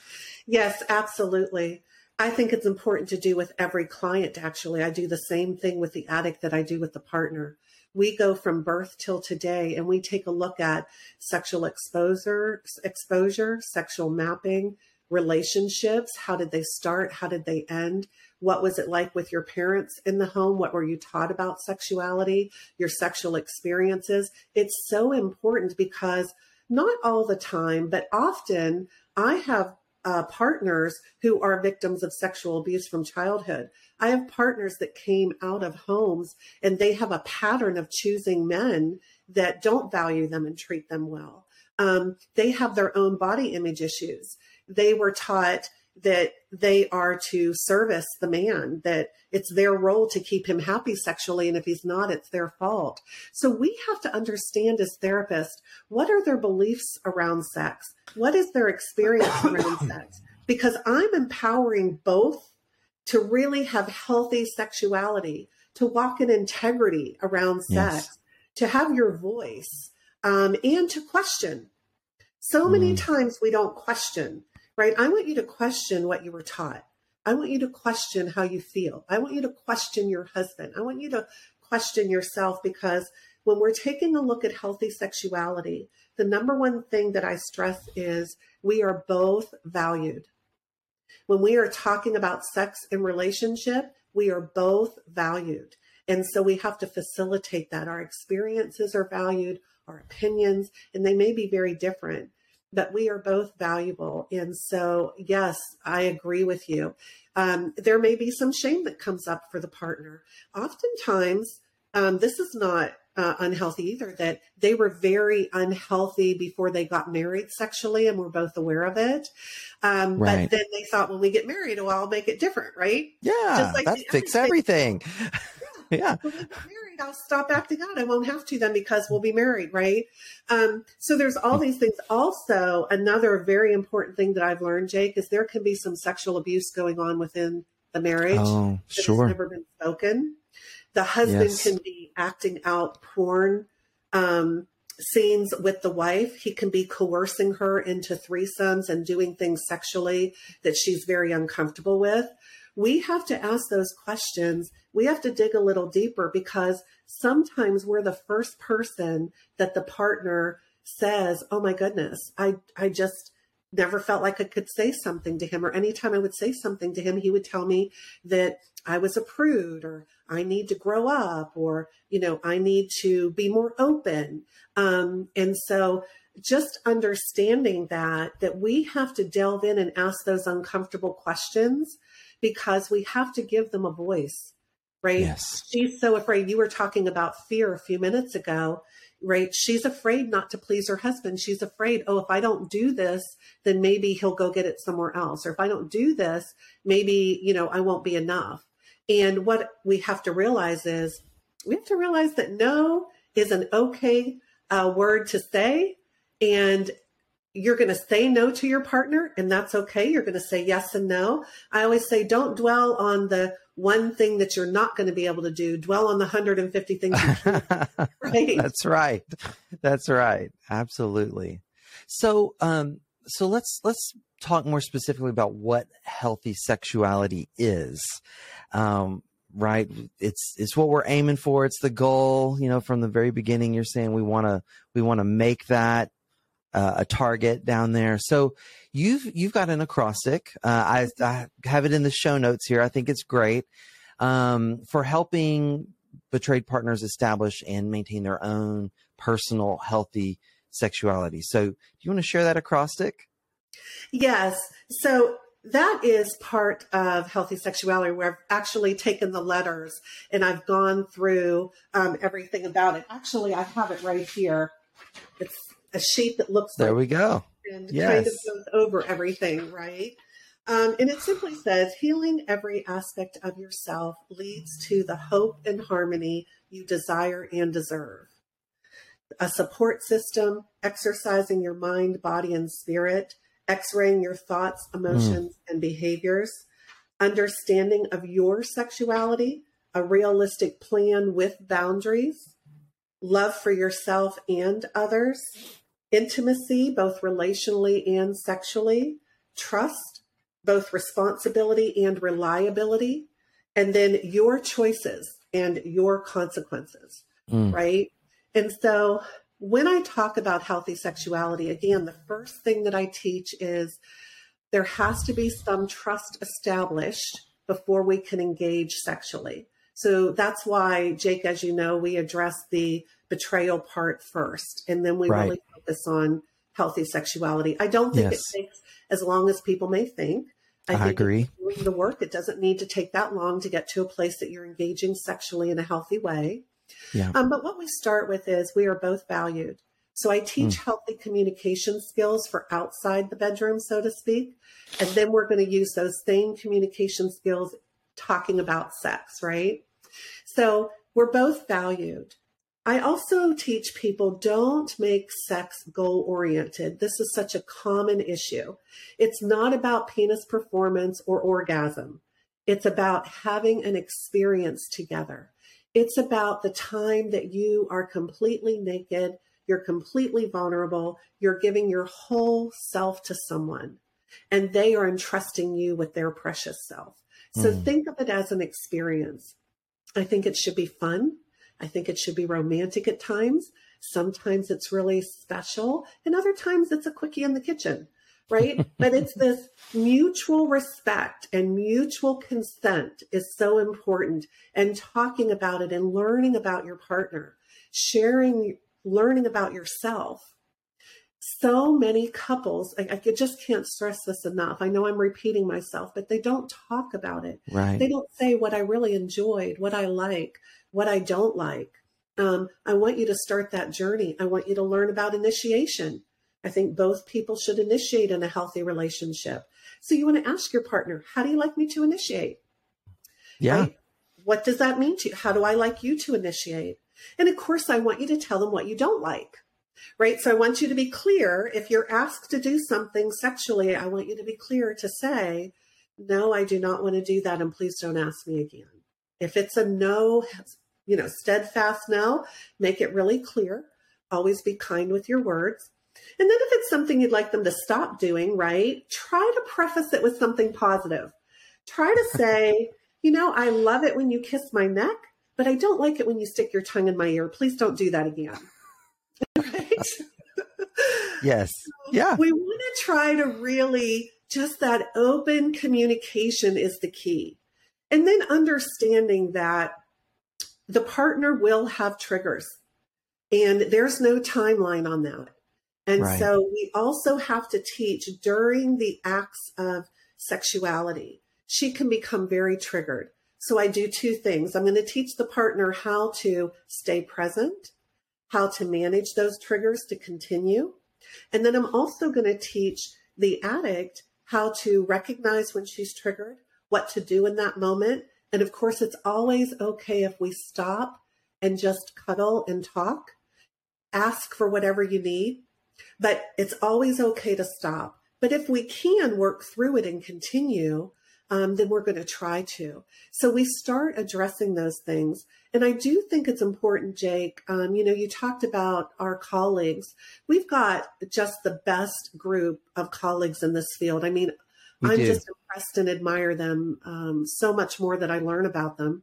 Yes, absolutely. I think it's important to do with every client, actually. I do the same thing with the addict that I do with the partner. We go from birth till today, and we take a look at sexual exposure, exposure, sexual mapping, relationships. How did they start? How did they end? What was it like with your parents in the home? What were you taught about sexuality, your sexual experiences? It's so important because not all the time, but often I have uh, partners who are victims of sexual abuse from childhood. I have partners that came out of homes and they have a pattern of choosing men that don't value them and treat them well. Um, they have their own body image issues. They were taught that they are to service the man, that it's their role to keep him happy sexually, and if he's not, it's their fault. So we have to understand as therapists, what are their beliefs around sex? What is their experience around sex? Because I'm empowering both to really have healthy sexuality, to walk in integrity around sex, yes. to have your voice, um, and to question. So many mm. times we don't question. Right? I want you to question what you were taught. I want you to question how you feel. I want you to question your husband. I want you to question yourself, because when we're taking a look at healthy sexuality, the number one thing that I stress is we are both valued. When we are talking about sex and relationship, we are both valued. And so we have to facilitate that. Our experiences are valued, our opinions, and they may be very different, but we are both valuable. And so, yes, I agree with you. Um, there may be some shame that comes up for the partner. Oftentimes, um, this is not uh, unhealthy either, that they were very unhealthy before they got married sexually, and we're both aware of it. Um, right. But then they thought, when we get married, well, I'll make it different, right? Yeah, Just like that fix everything. Yeah. When we get married, I'll stop acting out. I won't have to then because we'll be married, right? Um, so there's all these things. Also, another very important thing that I've learned, Jake, is there can be some sexual abuse going on within the marriage oh, that sure. has never been spoken. The husband yes. can be acting out porn um, scenes with the wife. He can be coercing her into threesomes and doing things sexually that she's very uncomfortable with. We have to ask those questions. We have to dig a little deeper, because sometimes we're the first person that the partner says, oh my goodness, I, I just never felt like I could say something to him, or anytime I would say something to him, he would tell me that I was a prude, or I need to grow up, or, you know, I need to be more open. Um, and so just understanding that, that we have to delve in and ask those uncomfortable questions, because we have to give them a voice, right? Yes. She's so afraid. You were talking about fear a few minutes ago, right? She's afraid not to please her husband. She's afraid, oh, if I don't do this, then maybe he'll go get it somewhere else. Or if I don't do this, maybe, you know, I won't be enough. And what we have to realize is we have to realize that no is an okay uh, word to say. And you're going to say no to your partner, and that's okay. You're going to say yes and no. I always say, don't dwell on the one thing that you're not going to be able to do. Dwell on the one hundred fifty things you can. Right? That's right. That's right. Absolutely. So, um, so let's, let's talk more specifically about what healthy sexuality is. Um, right. It's, it's what we're aiming for. It's the goal, you know, from the very beginning. You're saying we want to, we want to make that Uh, a target down there. So you've, you've got an acrostic. Uh, I, I have it in the show notes here. I think it's great, um, for helping betrayed partners establish and maintain their own personal healthy sexuality. So do you want to share that acrostic? Yes. So that is part of healthy sexuality, where I've actually taken the letters and I've gone through um, everything about it. Actually, I have it right here. It's a sheet that looks there like we go. And yes. kind of goes over everything, right? Um, and it simply says, healing every aspect of yourself leads to the hope and harmony you desire and deserve. A support system, exercising your mind, body, and spirit, x-raying your thoughts, emotions, mm. and behaviors, understanding of your sexuality, a realistic plan with boundaries, love for yourself and others, intimacy, both relationally and sexually, trust, both responsibility and reliability, and then your choices and your consequences, mm. right? And so when I talk about healthy sexuality, again, the first thing that I teach is there has to be some trust established before we can engage sexually. So that's why, Jake, as you know, we address the betrayal part first, and then we right. really focus on healthy sexuality. I don't think yes. it takes as long as people may think. I, I think agree. Doing the work, it doesn't need to take that long to get to a place that you're engaging sexually in a healthy way. Yeah. Um, but what we start with is we are both valued. So I teach mm. healthy communication skills for outside the bedroom, so to speak. And then we're going to use those same communication skills talking about sex, right? So we're both valued. I also teach people, don't make sex goal-oriented. This is such a common issue. It's not about penis performance or orgasm. It's about having an experience together. It's about the time that you are completely naked, you're completely vulnerable, you're giving your whole self to someone, and they are entrusting you with their precious self. So mm. think of it as an experience. I think it should be fun. I think it should be romantic at times. Sometimes it's really special, and other times it's a quickie in the kitchen, right? But it's this mutual respect and mutual consent is so important, and talking about it and learning about your partner, sharing, learning about yourself. So many couples, I, I just can't stress this enough. I know I'm repeating myself, but they don't talk about it. Right. They don't say what I really enjoyed, what I like, what I don't like. Um, I want you to start that journey. I want you to learn about initiation. I think both people should initiate in a healthy relationship. So you want to ask your partner, how do you like me to initiate? Yeah. Right? What does that mean to you? How do I like you to initiate? And of course, I want you to tell them what you don't like. Right? So I want you to be clear. If you're asked to do something sexually, I want you to be clear to say, no, I do not want to do that. And please don't ask me again. If it's a no, you know, steadfast no, make it really clear. Always be kind with your words. And then if it's something you'd like them to stop doing, right, try to preface it with something positive. Try to say, you know, I love it when you kiss my neck, but I don't like it when you stick your tongue in my ear. Please don't do that again. Right? Yes. Yeah. We want to try to really, just that open communication is the key. And then understanding that the partner will have triggers and there's no timeline on that. And Right. so we also have to teach during the acts of sexuality. She can become very triggered. So I do two things. I'm going to teach the partner how to stay present, how to manage those triggers to continue. And then I'm also going to teach the addict how to recognize when she's triggered, what to do in that moment. And of course, it's always okay if we stop and just cuddle and talk, ask for whatever you need, but it's always okay to stop. But if we can work through it and continue, um, then we're going to try to. So we start addressing those things. And I do think it's important, Jake. Um, you know, you talked about our colleagues. We've got just the best group of colleagues in this field. I mean, We I'm do. just impressed and admire them um, so much more that I learn about them.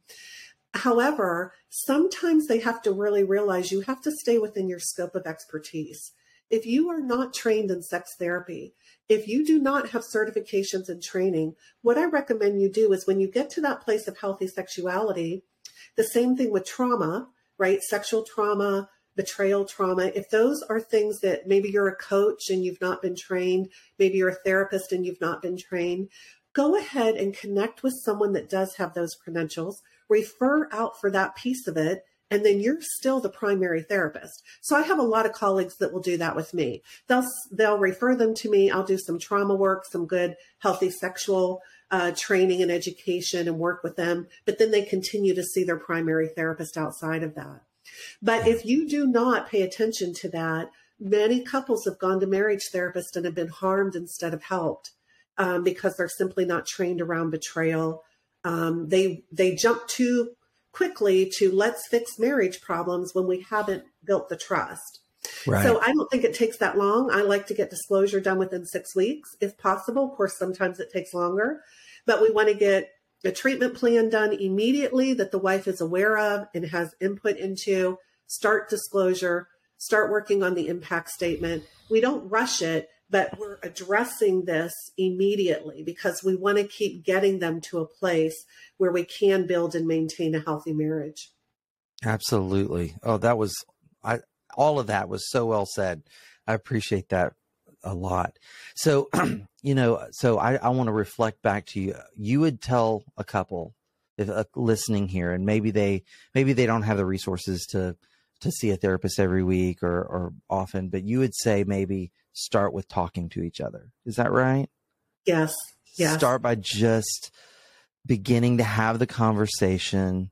However, sometimes they have to really realize you have to stay within your scope of expertise. If you are not trained in sex therapy, if you do not have certifications and training, what I recommend you do is when you get to that place of healthy sexuality, the same thing with trauma, right? Sexual trauma, betrayal trauma. If those are things that maybe you're a coach and you've not been trained, maybe you're a therapist and you've not been trained, go ahead and connect with someone that does have those credentials, refer out for that piece of it, and then you're still the primary therapist. So I have a lot of colleagues that will do that with me. They'll they'll refer them to me. I'll do some trauma work, some good healthy sexual uh, training and education and work with them. But then they continue to see their primary therapist outside of that. But if you do not pay attention to that, many couples have gone to marriage therapists and have been harmed instead of helped um, because they're simply not trained around betrayal. Um, they they jump too quickly to let's fix marriage problems when we haven't built the trust. Right. So I don't think it takes that long. I like to get disclosure done within six weeks, if possible. Of course, sometimes it takes longer, but we want to get a treatment plan done immediately that the wife is aware of and has input into. Start disclosure, start working on the impact statement. We don't rush it, but we're addressing this immediately because we want to keep getting them to a place where we can build and maintain a healthy marriage. Absolutely. Oh, that was, I, all of that was so well said. I appreciate that a lot. So, you know, so I, I want to reflect back to you. You would tell a couple if uh, listening here, and maybe they, maybe they don't have the resources to, to see a therapist every week or, or often, but you would say maybe start with talking to each other. Is that right? Yes. Yes. Start by just beginning to have the conversation,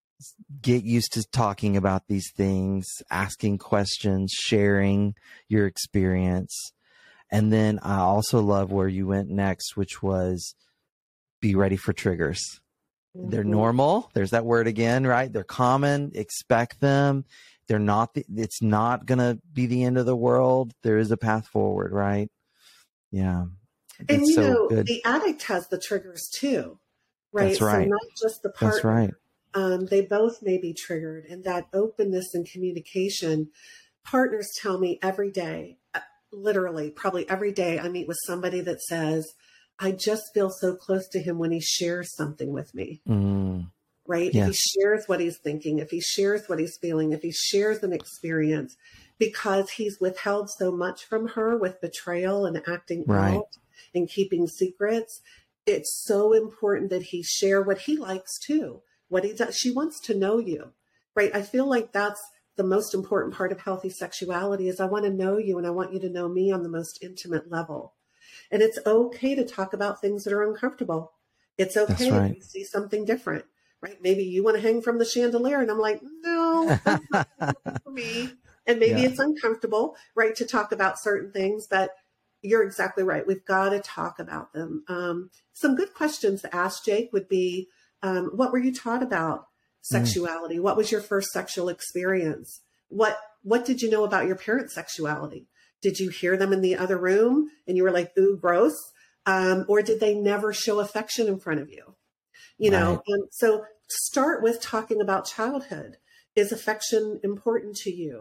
get used to talking about these things, asking questions, sharing your experience. And then I also love where you went next, which was be ready for triggers. Mm-hmm. They're normal. There's that word again, right? They're common. Expect them. They're not, the, it's not going to be the end of the world. There is a path forward, right? Yeah. And you so know, good. The addict has the triggers too, right? That's right. So not just the partner. That's right. Um, they both may be triggered, and that openness and communication. Partners tell me every day, literally, probably every day, I meet with somebody that says, I just feel so close to him when he shares something with me. Mm. Right? Yes. If he shares what he's thinking, if he shares what he's feeling, if he shares an experience, because he's withheld so much from her with betrayal and acting right. out and keeping secrets, it's so important that he share what he likes too, what he does. She wants to know you, right? I feel like that's the most important part of healthy sexuality is I want to know you and I want you to know me on the most intimate level. And it's okay to talk about things that are uncomfortable. It's okay right. if you see something different. Right? Maybe you want to hang from the chandelier. And I'm like, no, that's not for me. And maybe yeah. it's uncomfortable, right, to talk about certain things, but you're exactly right. We've got to talk about them. Um, some good questions to ask, Jake, would be, um, what were you taught about sexuality? Mm. What was your first sexual experience? What, what did you know about your parents' sexuality? Did you hear them in the other room and you were like, ooh, gross? Um, or did they never show affection in front of you? You know, right. And so start with talking about childhood. Is affection important to you?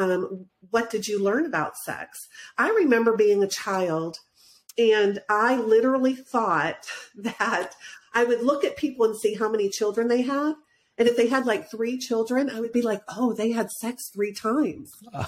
um, what did you learn about sex? I remember being a child, and I literally thought that I would look at people and see how many children they had. And if they had like three children, I would be like, oh, they had sex three times.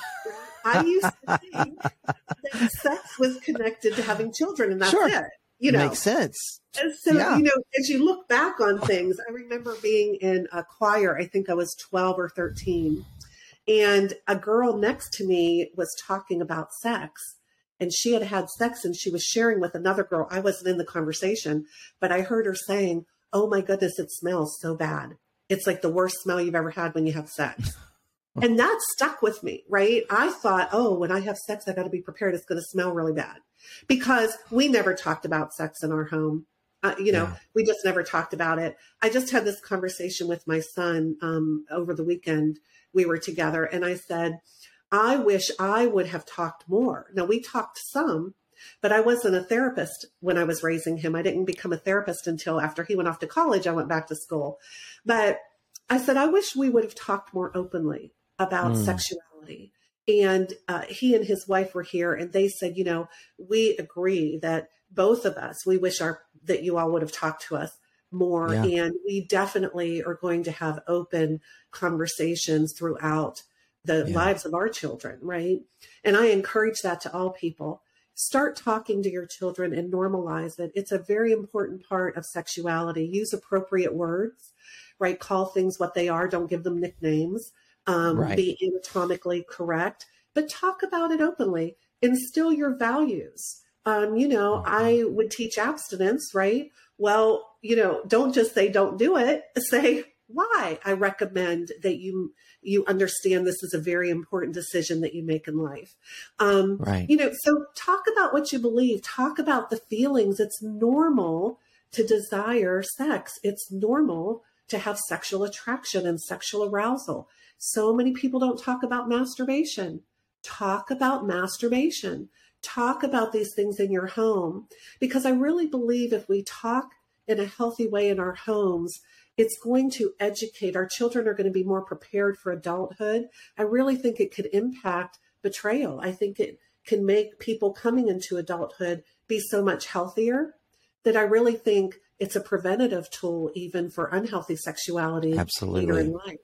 I used to think that sex was connected to having children, and that's sure. it. You know, makes sense. And so, yeah. you know, as you look back on things, I remember being in a choir. I think I was twelve or thirteen. And a girl next to me was talking about sex. And she had had sex, and she was sharing with another girl. I wasn't in the conversation, but I heard her saying, oh my goodness, it smells so bad. It's like the worst smell you've ever had when you have sex. And that stuck with me, right? I thought, oh, when I have sex, I got to be prepared. It's going to smell really bad, because we never talked about sex in our home. Uh, you know, yeah. we just never talked about it. I just had this conversation with my son um, over the weekend. We were together, and I said, I wish I would have talked more. Now, we talked some, but I wasn't a therapist when I was raising him. I didn't become a therapist until after he went off to college. I went back to school. But I said, I wish we would have talked more openly about mm. sexuality. And uh, he and his wife were here, and they said, you know, we agree that both of us, we wish our that you all would have talked to us more. Yeah. And we definitely are going to have open conversations throughout the yeah. lives of our children, right? And I encourage that to all people. Start talking to your children and normalize it. It's a very important part of sexuality. Use appropriate words, right? Call things what they are. Don't give them nicknames. Um, right. Be anatomically correct, but talk about it openly. Instill your values. Um, you know, I would teach abstinence, right? Well, you know, don't just say don't do it. Say why. I recommend that you you understand this is a very important decision that you make in life. Um, right. You know, so talk about what you believe. Talk about the feelings. It's normal to desire sex. It's normal to have sexual attraction and sexual arousal. So many people don't talk about masturbation. Talk about masturbation. Talk about these things in your home, because I really believe if we talk in a healthy way in our homes, it's going to educate. Our children are going to be more prepared for adulthood. I really think it could impact betrayal. I think it can make people coming into adulthood be so much healthier that I really think it's a preventative tool even for unhealthy sexuality Absolutely. later in life.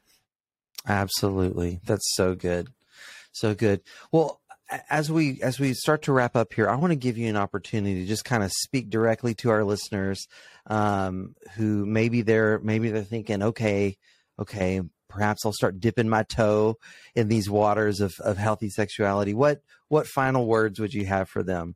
Absolutely. That's so good. So good. Well, as we as we start to wrap up here, I want to give you an opportunity to just kind of speak directly to our listeners um, who maybe they're maybe they're thinking, okay, okay, perhaps I'll start dipping my toe in these waters of, of healthy sexuality. What what final words would you have for them?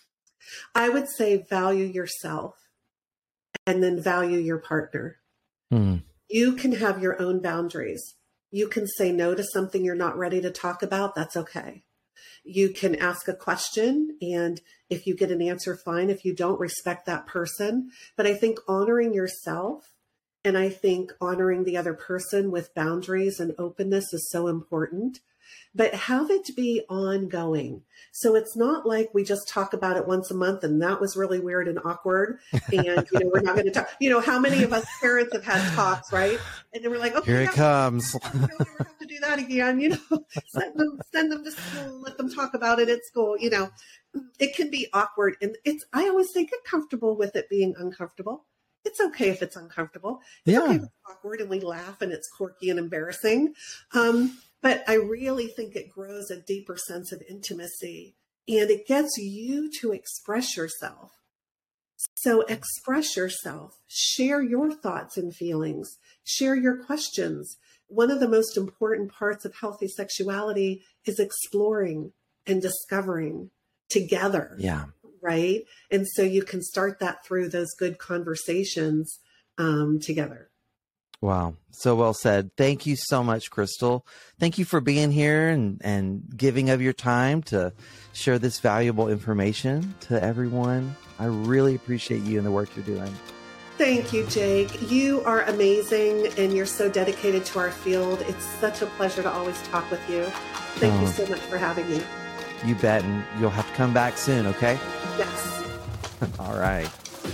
I would say value yourself and then value your partner. Hmm. You can have your own boundaries. You can say no to something you're not ready to talk about. That's okay. You can ask a question, and if you get an answer, fine. If you don't, respect that person. But I think honoring yourself, and I think honoring the other person with boundaries and openness is so important. But have it be ongoing. So it's not like we just talk about it once a month and that was really weird and awkward. And, you know, we're not going to talk. You know, how many of us parents have had talks, right? And then we're like, okay, here it comes. We don't ever have to do that again. You know, send them, send them to school, let them talk about it at school. You know, it can be awkward. And it's, I always say get comfortable with it being uncomfortable. It's okay if it's uncomfortable. It's yeah. okay if it's awkward and we laugh and it's quirky and embarrassing. Um, But I really think it grows a deeper sense of intimacy, and it gets you to express yourself. So express yourself, share your thoughts and feelings, share your questions. One of the most important parts of healthy sexuality is exploring and discovering together. Yeah. Right. And so you can start that through those good conversations um, together. Wow. So well said. Thank you so much, Crystal. Thank you for being here and, and giving of your time to share this valuable information to everyone. I really appreciate you and the work you're doing. Thank you, Jake. You are amazing and you're so dedicated to our field. It's such a pleasure to always talk with you. Thank oh, you so much for having me. You bet. And you'll have to come back soon, okay? Yes. All right.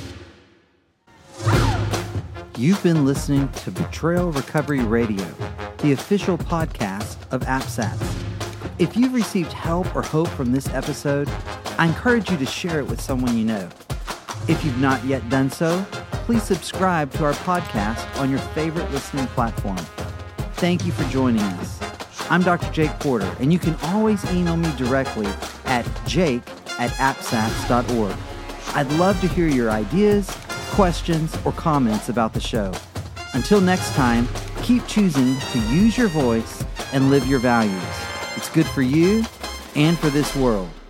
You've been listening to Betrayal Recovery Radio, the official podcast of APSATS. If you've received help or hope from this episode, I encourage you to share it with someone you know. If you've not yet done so, please subscribe to our podcast on your favorite listening platform. Thank you for joining us. I'm Doctor Jake Porter, and you can always email me directly at jake at apsats dot org. I'd love to hear your ideas, questions, or comments about the show. Until next time, keep choosing to use your voice and live your values. It's good for you and for this world.